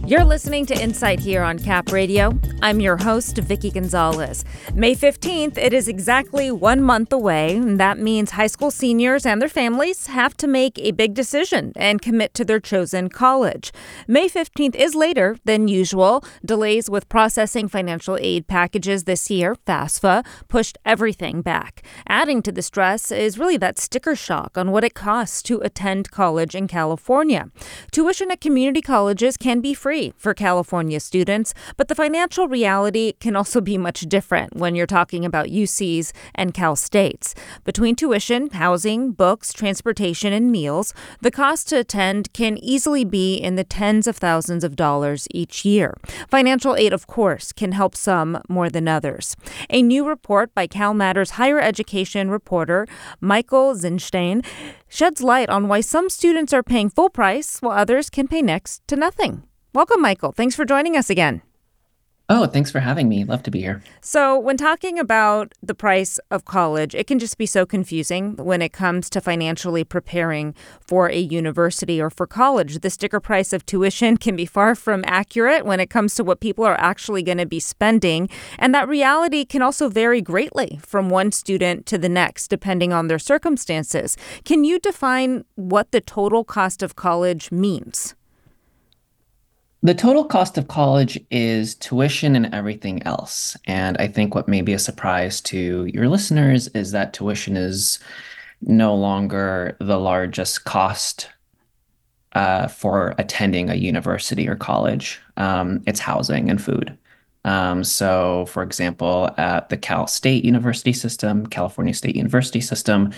You're listening to Insight here on Cap Radio. I'm your host, Vicky Gonzalez. May 15th, it is exactly 1 month away. And that means high school seniors and their families have to make a big decision and commit to their chosen college. May 15th is later than usual. Delays with processing financial aid packages this year, FAFSA, pushed everything back. Adding to the stress is really that sticker shock on what it costs to attend college in California. Tuition at community colleges can be free for California students, but the financial reality can also be much different when you're talking about UCs and Cal States. Between tuition, housing, books, transportation, and meals, the cost to attend can easily be in the tens of thousands of dollars each year. Financial aid, of course, can help some more than others. A new report by CalMatters higher education reporter Michael Zinstein sheds light on why some students are paying full price while others can pay next to nothing. Welcome, Michael. Thanks for joining us again. Oh, thanks for having me. Love to be here. So when talking about the price of college, it can just be so confusing when it comes to financially preparing for a university or for college. The sticker price of tuition can be far from accurate when it comes to what people are actually going to be spending. And that reality can also vary greatly from one student to the next, depending on their circumstances. Can you define what the total cost of college means? The total cost of college is tuition and everything else. And I think what may be a surprise to your listeners is that tuition is no longer the largest cost for attending a university or college. It's housing and food. So, for example, at the Cal State University system, California State University system,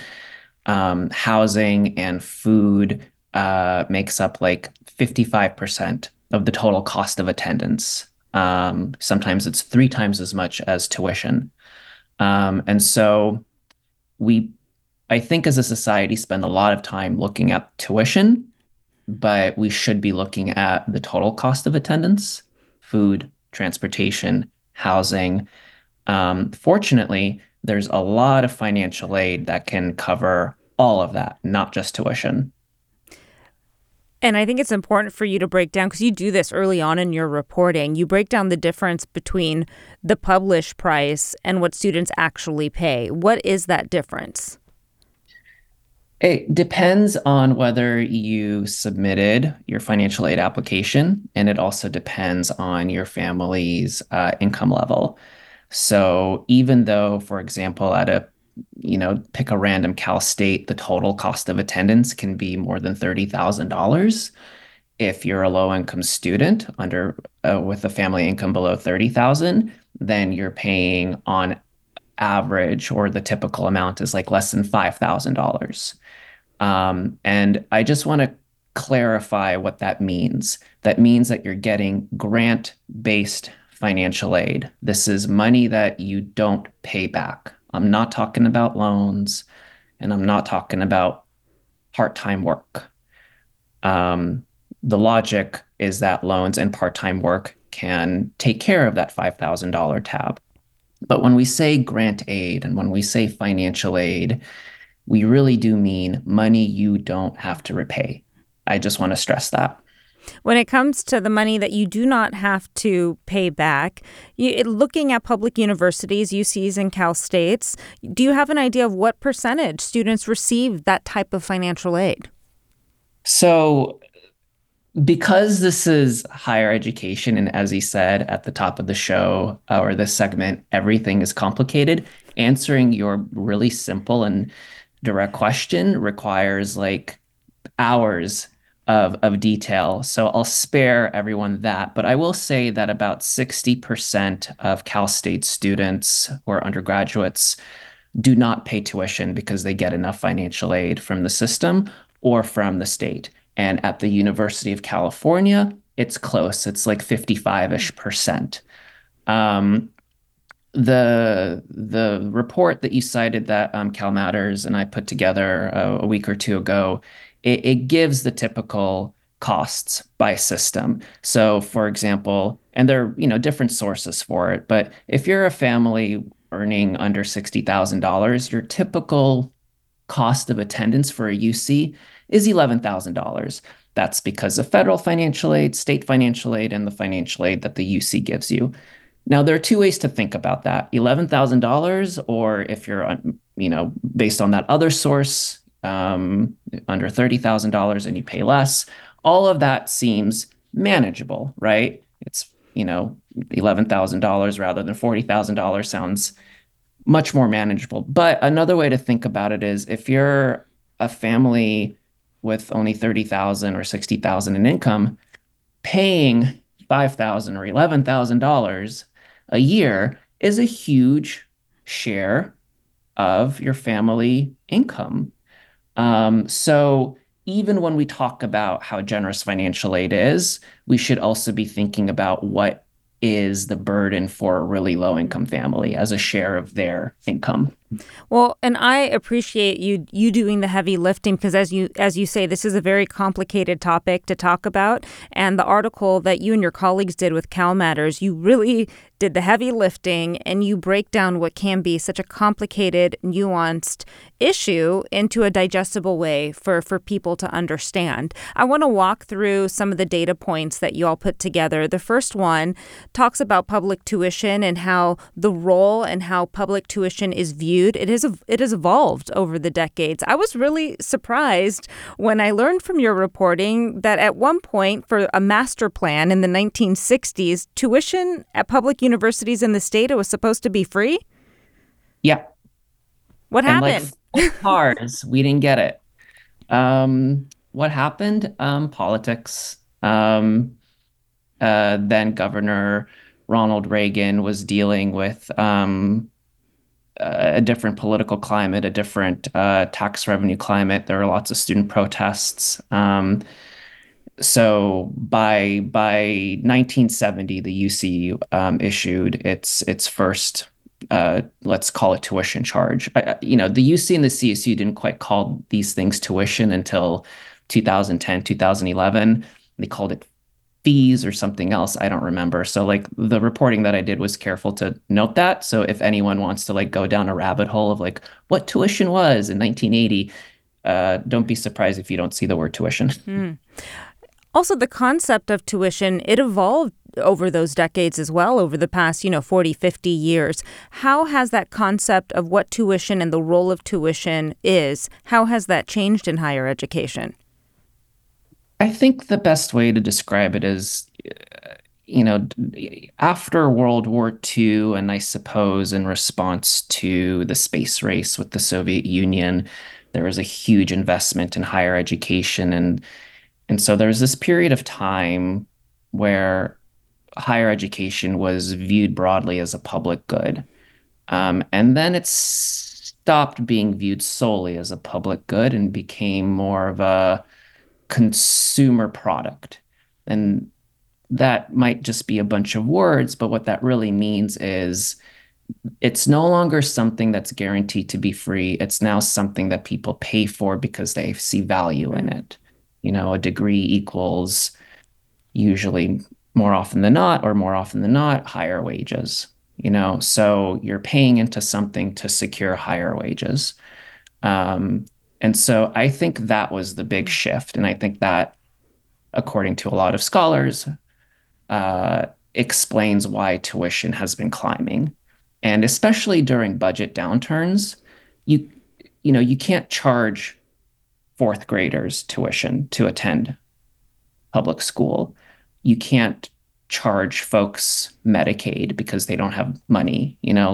housing and food makes up like 55% of the total cost of attendance. Sometimes it's 3 times as much as tuition. And so I think as a society, spend a lot of time looking at tuition, but we should be looking at the total cost of attendance, food, transportation, housing. Fortunately, there's a lot of financial aid that can cover all of that, not just tuition. And I think it's important for you to break down, because you do this early on in your reporting, you break down the difference between the published price and what students actually pay. What is that difference? It depends on whether you submitted your financial aid application, and it also depends on your family's income level. So even though, for example, pick a random Cal State, the total cost of attendance can be more than $30,000. If you're a low-income student with a family income below $30,000, then you're paying on average, or the typical amount is like less than $5,000. And I just want to clarify what that means. That means that you're getting grant-based financial aid. This is money that you don't pay back. I'm not talking about loans, and I'm not talking about part-time work. The logic is that loans and part-time work can take care of that $5,000 tab. But when we say grant aid and when we say financial aid, we really do mean money you don't have to repay. I just want to stress that. When it comes to the money that you do not have to pay back, looking at public universities, UCs and Cal States, do you have an idea of what percentage students receive that type of financial aid? So because this is higher education, and as he said at the top of the show or this segment, everything is complicated, answering your really simple and direct question requires like hours of detail. So I'll spare everyone that. But I will say that about 60% of Cal State students or undergraduates do not pay tuition because they get enough financial aid from the system or from the state. And at the University of California, it's close. It's like 55-ish%. The report that you cited that CalMatters and I put together a week or two ago, it gives the typical costs by system. So, for example, and there are different sources for it, but if you're a family earning under $60,000, your typical cost of attendance for a UC is $11,000. That's because of federal financial aid, state financial aid, and the financial aid that the UC gives you. Now, there are two ways to think about that: $11,000, or if you're, based on that other source, under $30,000 and you pay less. All of that seems manageable, right? It's, $11,000 rather than $40,000 sounds much more manageable. But another way to think about it is if you're a family with only 30,000 or 60,000 in income, paying 5,000 or $11,000 a year is a huge share of your family income. So even when we talk about how generous financial aid is, we should also be thinking about what is the burden for a really low income family as a share of their income. Well, and I appreciate you doing the heavy lifting because as you say, this is a very complicated topic to talk about. And the article that you and your colleagues did with Cal Matters, you really did the heavy lifting and you break down what can be such a complicated, nuanced issue into a digestible way for people to understand. I want to walk through some of the data points that you all put together. The first one talks about public tuition and how the role and how public tuition is viewed. It has evolved over the decades. I was really surprised when I learned from your reporting that at one point for a master plan in the 1960s, tuition at public universities in the state was supposed to be free. Yeah. What And happened? like cars, we didn't get it. What happened? Politics. Then Governor Ronald Reagan was dealing with a different political climate, a different tax revenue climate. There were lots of student protests. So by 1970, the UC issued its first, let's call it tuition charge. The UC and the CSU didn't quite call these things tuition until 2010, 2011. They called it fees or something else. I don't remember. So like the reporting that I did was careful to note that. So if anyone wants to like go down a rabbit hole of like what tuition was in 1980, don't be surprised if you don't see the word tuition. Also, the concept of tuition, it evolved over those decades as well, over the past, 40, 50 years. How has that concept of what tuition and the role of tuition is, how has that changed in higher education? I think the best way to describe it is, after World War II, and I suppose in response to the space race with the Soviet Union, there was a huge investment in higher education. And so there was this period of time where higher education was viewed broadly as a public good. And then it stopped being viewed solely as a public good and became more of a consumer product. And that might just be a bunch of words, but what that really means is it's no longer something that's guaranteed to be free. It's now something that people pay for because they see value in it. A degree equals usually more often than not, or more often than not, higher wages. So you're paying into something to secure higher wages. And so I think that was the big shift. And I think that, according to a lot of scholars, explains why tuition has been climbing. And especially during budget downturns, you you can't charge fourth graders tuition to attend public school. You can't charge folks Medicaid because they don't have money,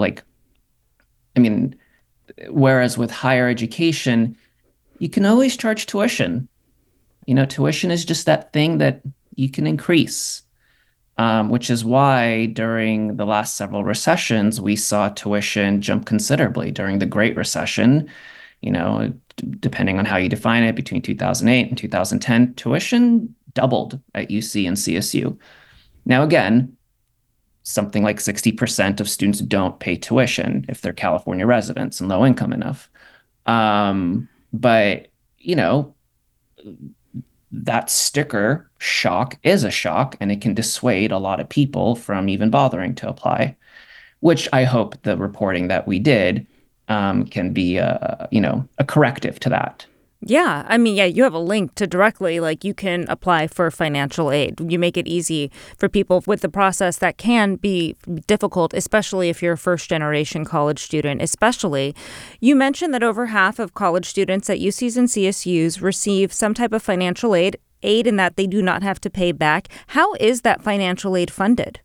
whereas with higher education, you can always charge tuition. Tuition is just that thing that you can increase, which is why during the last several recessions, we saw tuition jump considerably. During the Great Recession, depending on how you define it, between 2008 and 2010, tuition doubled at UC and CSU. Now, again, something like 60% of students don't pay tuition if they're California residents and low income enough. But, that sticker shock is a shock, and it can dissuade a lot of people from even bothering to apply, which I hope the reporting that we did can be a corrective to that. Yeah, I mean, yeah, you have a link to directly, like you can apply for financial aid. You make it easy for people with the process that can be difficult, especially if you're a first generation college student, especially. You mentioned that over half of college students at UCs and CSUs receive some type of financial aid in that they do not have to pay back. How is that financial aid funded?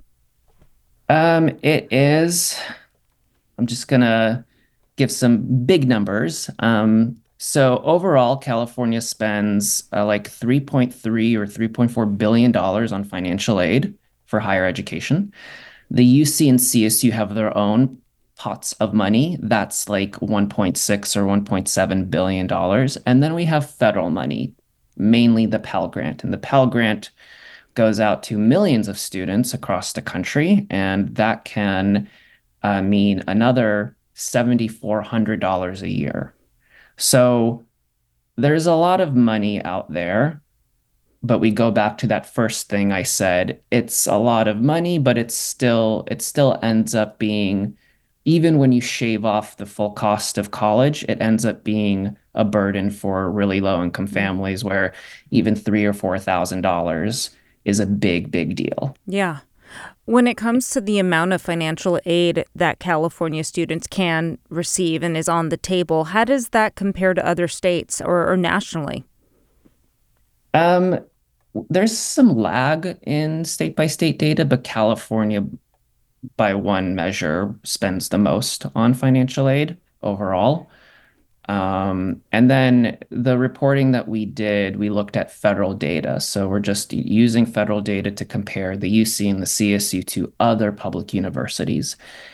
It is, I'm just gonna give some big numbers. So overall, California spends like 3.3 or 3.4 billion dollars on financial aid for higher education. The UC and CSU have their own pots of money. That's like 1.6 or 1.7 billion dollars. And then we have federal money, mainly the Pell Grant. And the Pell Grant goes out to millions of students across the country, and that can mean another $7,400 a year. So there's a lot of money out there, but we go back to that first thing I said. It's a lot of money, but it still ends up being, even when you shave off the full cost of college, it ends up being a burden for really low income families where even $3,000 or $4,000 is a big, big deal. Yeah. When it comes to the amount of financial aid that California students can receive and is on the table, how does that compare to other states or nationally? Um, there's some lag in state by state data, but California, by one measure, spends the most on financial aid overall. And then the reporting that we did, we looked at federal data. So we're just using federal data to compare the UC and the CSU to other public universities.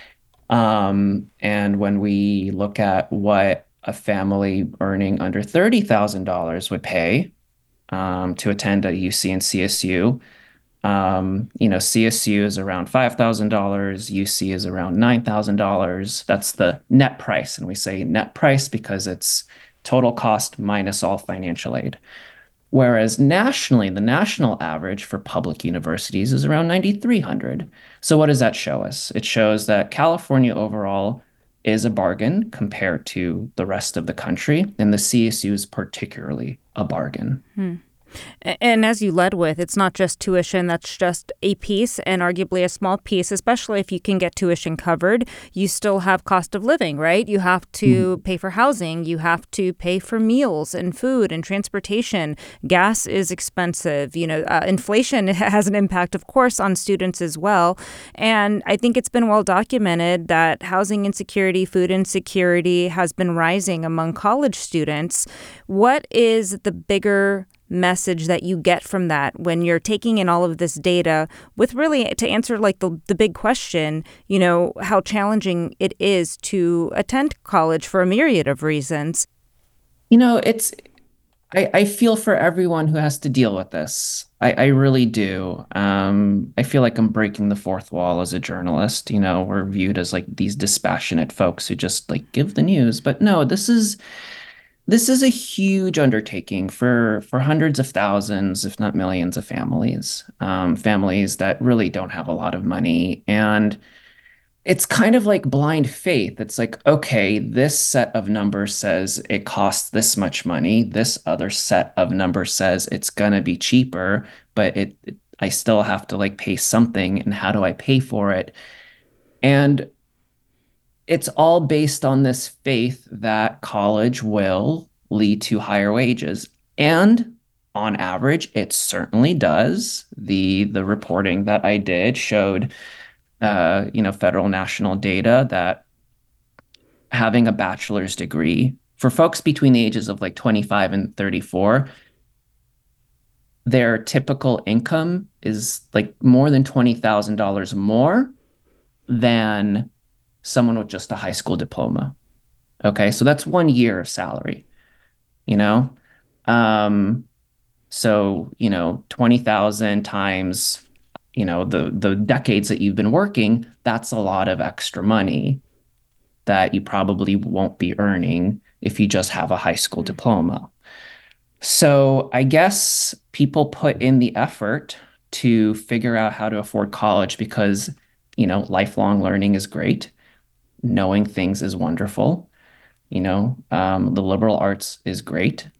And when we look at what a family earning under $30,000 would pay to attend a UC and CSU, CSU is around $5,000, UC is around $9,000. That's the net price. And we say net price because it's total cost minus all financial aid. Whereas nationally, the national average for public universities is around 9,300. So what does that show us? It shows that California overall is a bargain compared to the rest of the country, and the CSU is particularly a bargain. And as you led with, it's not just tuition, that's just a piece and arguably a small piece, especially if you can get tuition covered. You still have cost of living, right? You have to pay for housing, you have to pay for meals and food and transportation. Gas is expensive. Inflation has an impact, of course, on students as well. And I think it's been well documented that housing insecurity, food insecurity has been rising among college students. What is the bigger message that you get from that when you're taking in all of this data with really to answer like the big question, how challenging it is to attend college for a myriad of reasons? It's I feel for everyone who has to deal with this. I really do. I feel like I'm breaking the fourth wall as a journalist. We're viewed as like these dispassionate folks who just like give the news. But no, this is a huge undertaking for hundreds of thousands, if not millions of families, families that really don't have a lot of money. And it's kind of like blind faith. It's like, okay, this set of numbers says it costs this much money. This other set of numbers says it's gonna be cheaper, but I still have to like pay something. And how do I pay for it? And it's all based on this faith that college will lead to higher wages. And on average, it certainly does. The reporting that I did showed federal national data that having a bachelor's degree for folks between the ages of like 25 and 34, their typical income is like more than $20,000 more than someone with just a high school diploma. Okay, so that's 1 year of salary, you know? Um, so, 20,000 times, the decades that you've been working, that's a lot of extra money that you probably won't be earning if you just have a high school diploma. So I guess people put in the effort to figure out how to afford college because, lifelong learning is great. Knowing things is wonderful. The liberal arts is great.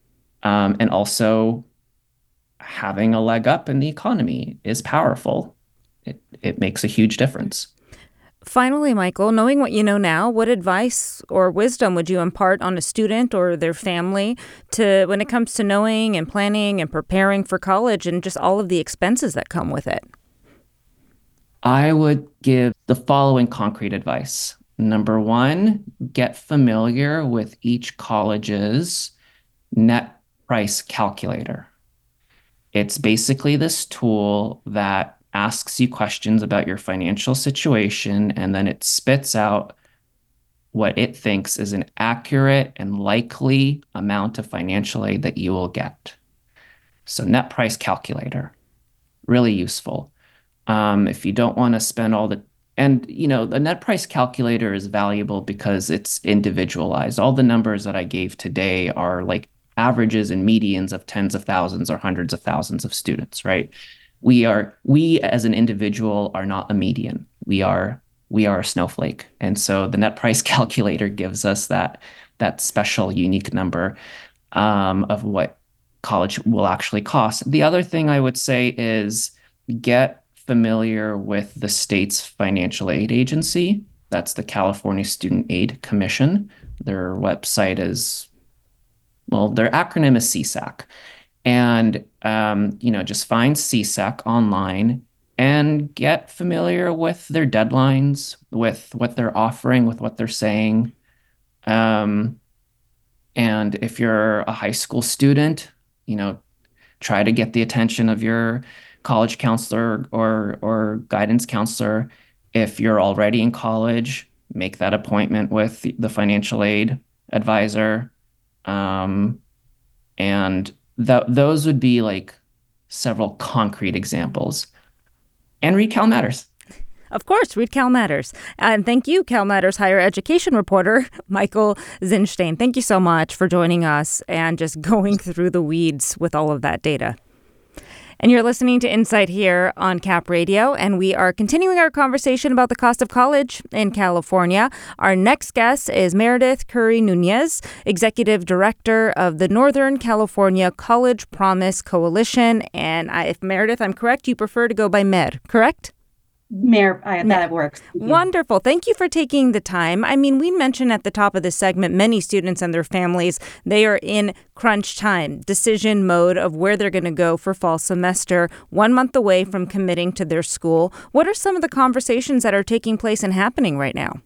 And also having a leg up in the economy is powerful. It makes a huge difference. Finally, Michael, knowing what you know now, what advice or wisdom would you impart on a student or their family to when it comes to knowing and planning and preparing for college and just all of the expenses that come with it? I would give the following concrete advice. Number one, get familiar with each college's net price calculator. It's basically this tool that asks you questions about your financial situation, and then it spits out what it thinks is an accurate and likely amount of financial aid that you will get. So, net price calculator, really useful. If you don't want to spend all the and the net price calculator is valuable because it's individualized. All the numbers that I gave today are like averages and medians of tens of thousands or hundreds of thousands of students, right? We as an individual are not a median. We are a snowflake. And so the net price calculator gives us that special unique number of what college will actually cost. The other thing I would say is get familiar with the state's financial aid agency. That's the California Student Aid Commission. Their website is, well, their acronym is CSAC. And, just find CSAC online and get familiar with their deadlines, with what they're offering, with what they're saying. Um, and if you're a high school student, you know, try to get the attention of your college counselor or guidance counselor. If you're already in college, make that appointment with the financial aid advisor. And those would be like several concrete examples. And read Cal Matters. Of course, read Cal Matters. And thank you, Cal Matters higher education reporter, Michael Zinshtein. Thank you so much for joining us and just going through the weeds with all of that data. And you're listening to Insight here on Cap Radio, and we are continuing our conversation about the cost of college in California. Our next guest is Meredith Curry Nunez, Executive Director of the Northern California College Promise Coalition. And if Meredith, I'm correct, you prefer to go by Mer, correct? Mayor, that works. Wonderful. Thank you for taking the time. I mean, we mentioned at the top of this segment, many students and their families, they are in crunch time, decision mode of where they're going to go for fall semester, 1 month away from committing to their school. What are some of the conversations that are taking place and happening right now?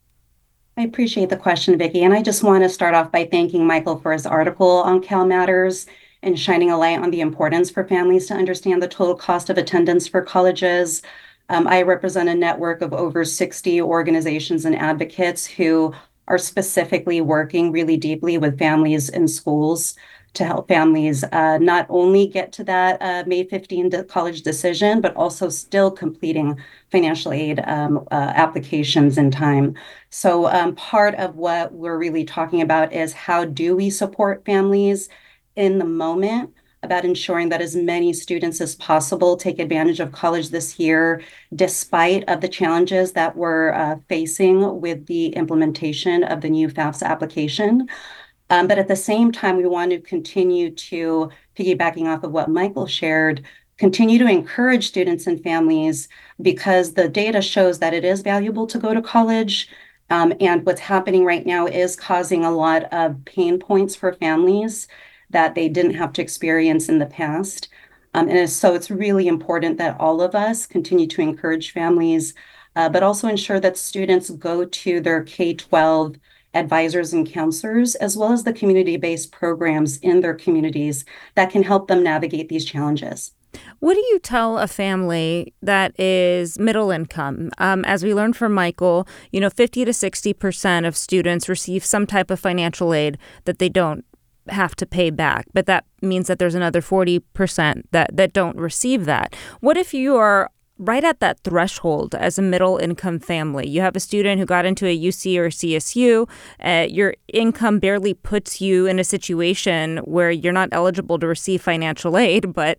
I appreciate the question, Vicki. And I just want to start off by thanking Michael for his article on Cal Matters and shining a light on the importance for families to understand the total cost of attendance for colleges. I represent a network of over 60 organizations and advocates who are specifically working really deeply with families and schools to help families not only get to that May 15 college decision, but also still completing financial aid applications in time. So part of what we're really talking about is how do we support families in the moment about ensuring that as many students as possible take advantage of college this year, despite of the challenges that we're facing with the implementation of the new FAFSA application. But at the same time, we want to continue to, piggybacking off of what Michael shared, continue to encourage students and families because the data shows that it is valuable to go to college. And what's happening right now is causing a lot of pain points for families that they didn't have to experience in the past. So it's really important that all of us continue to encourage families, but also ensure that students go to their K-12 advisors and counselors, as well as the community-based programs in their communities that can help them navigate these challenges. What do you tell a family that is middle income? As we learned from Michael, 50 to 60% of students receive some type of financial aid that they don't have to pay back. But that means that there's another 40% that don't receive that. What if you are right at that threshold as a middle income family? You have a student who got into a UC or CSU. Your income barely puts you in a situation where you're not eligible to receive financial aid, but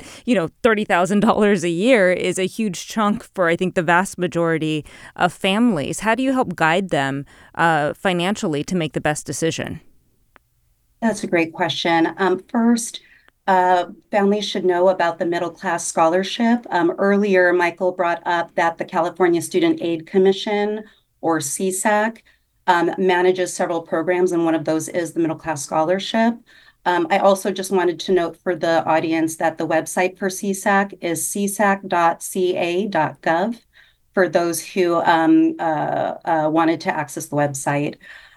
$30,000 a year is a huge chunk for, I think, the vast majority of families. How do you help guide them financially to make the best decision? That's a great question. First, families should know about the Middle Class Scholarship. Earlier, Michael brought up that the California Student Aid Commission, or CSAC, manages several programs, and one of those is the Middle Class Scholarship. I also just wanted to note for the audience that the website for CSAC is csac.ca.gov for those who wanted to access the website.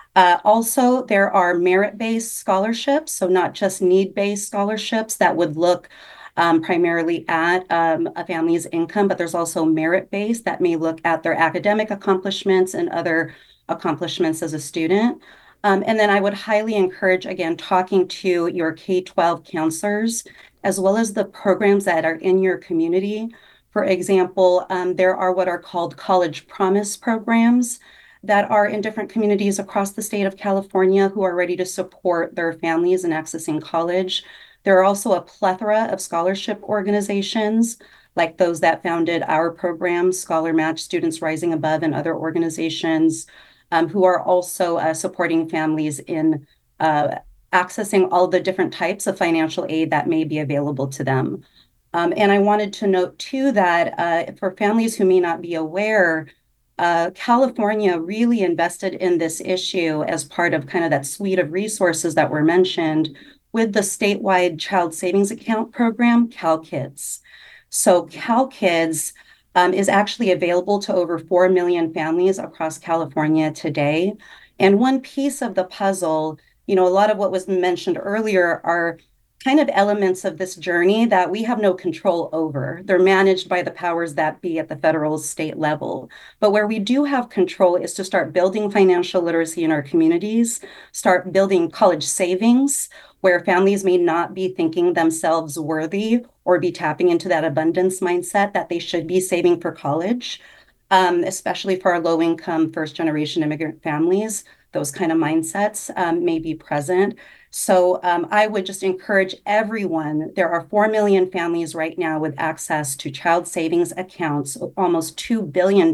Also, there are merit-based scholarships, so not just need-based scholarships that would look primarily at a family's income, but there's also merit-based that may look at their academic accomplishments and other accomplishments as a student. And then I would highly encourage, again, talking to your K-12 counselors, as well as the programs that are in your community. For example, there are what are called college promise programs that are in different communities across the state of California who are ready to support their families in accessing college. There are also a plethora of scholarship organizations, like those that founded our program, Scholar Match, Students Rising Above, and other organizations who are also supporting families in accessing all the different types of financial aid that may be available to them. And I wanted to note too that for families who may not be aware, California really invested in this issue as part of kind of that suite of resources that were mentioned with the statewide child savings account program, CalKids. So CalKids is actually available to over 4 million families across California today. And one piece of the puzzle, a lot of what was mentioned earlier are kind of elements of this journey that we have no control over. They're managed by the powers that be at the federal state level. But where we do have control is to start building financial literacy in our communities, start building college savings, where families may not be thinking themselves worthy or be tapping into that abundance mindset that they should be saving for college, especially for our low income first generation immigrant families. Those kind of mindsets may be present. So I would just encourage everyone. There are 4 million families right now with access to child savings accounts, almost $2 billion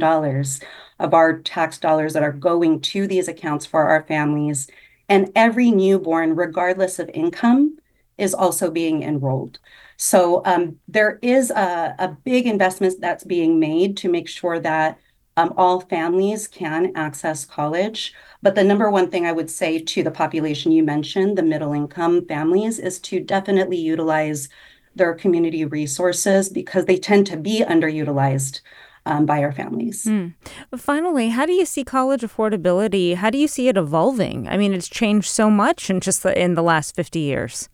of our tax dollars that are going to these accounts for our families. And every newborn, regardless of income, is also being enrolled. So there is a big investment that's being made to make sure that all families can access college. But the number one thing I would say to the population you mentioned, the middle income families, is to definitely utilize their community resources because they tend to be underutilized by our families. Finally, how do you see college affordability? How do you see it evolving? I mean, it's changed so much in the last 50 years.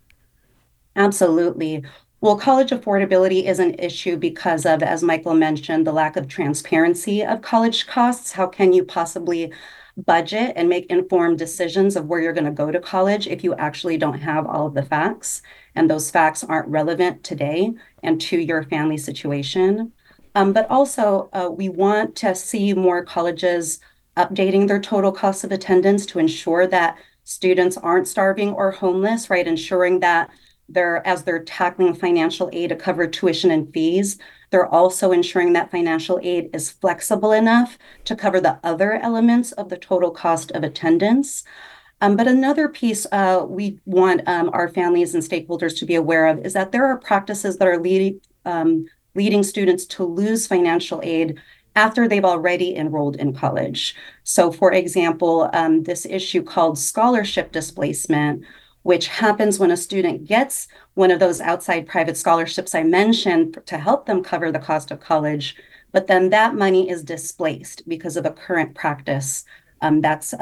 Absolutely. Well, college affordability is an issue because of, as Michael mentioned, the lack of transparency of college costs. How can you possibly budget and make informed decisions of where you're going to go to college if you actually don't have all of the facts and those facts aren't relevant today and to your family situation? But also, we want to see more colleges updating their total cost of attendance to ensure that students aren't starving or homeless, right? Ensuring that as they're tackling financial aid to cover tuition and fees, they're also ensuring that financial aid is flexible enough to cover the other elements of the total cost of attendance. But another piece we want our families and stakeholders to be aware of is that there are practices that are leading students to lose financial aid after they've already enrolled in college. So, for example, this issue called scholarship displacement, which happens when a student gets one of those outside private scholarships I mentioned to help them cover the cost of college, but then that money is displaced because of a current practice that's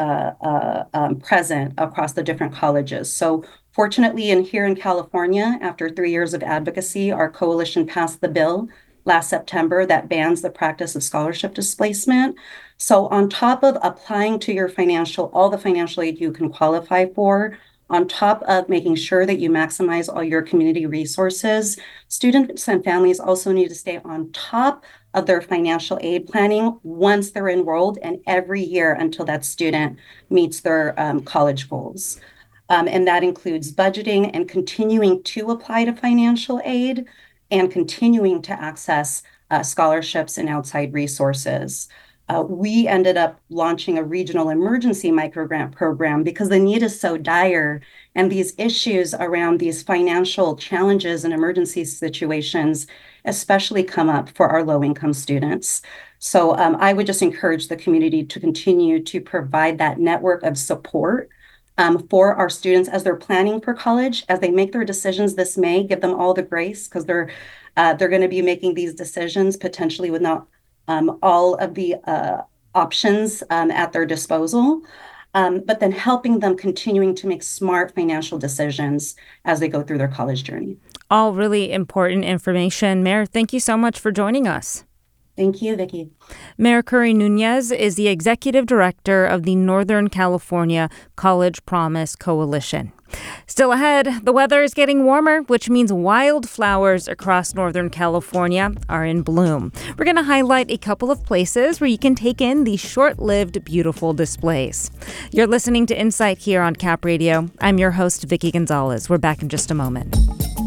present across the different colleges. So fortunately, here in California, after 3 years of advocacy, our coalition passed the bill last September that bans the practice of scholarship displacement. So on top of applying to all the financial aid you can qualify for, on top of making sure that you maximize all your community resources, students and families also need to stay on top of their financial aid planning once they're enrolled and every year until that student meets their college goals. And that includes budgeting and continuing to apply to financial aid and continuing to access scholarships and outside resources. we ended up launching a regional emergency microgrant program because the need is so dire, and these issues around these financial challenges and emergency situations especially come up for our low-income students. So I would just encourage the community to continue to provide that network of support for our students as they're planning for college, as they make their decisions this May. Give them all the grace, because they're going to be making these decisions potentially with not all of the options at their disposal, but then helping them continuing to make smart financial decisions as they go through their college journey. All really important information. Mayor, thank you so much for joining us. Thank you, Vicki. Mayor Curry Nunez is the executive director of the Northern California College Promise Coalition. Still ahead, the weather is getting warmer, which means wildflowers across Northern California are in bloom. We're going to highlight a couple of places where you can take in these short-lived, beautiful displays. You're listening to Insight here on Cap Radio. I'm your host, Vicki Gonzalez. We're back in just a moment.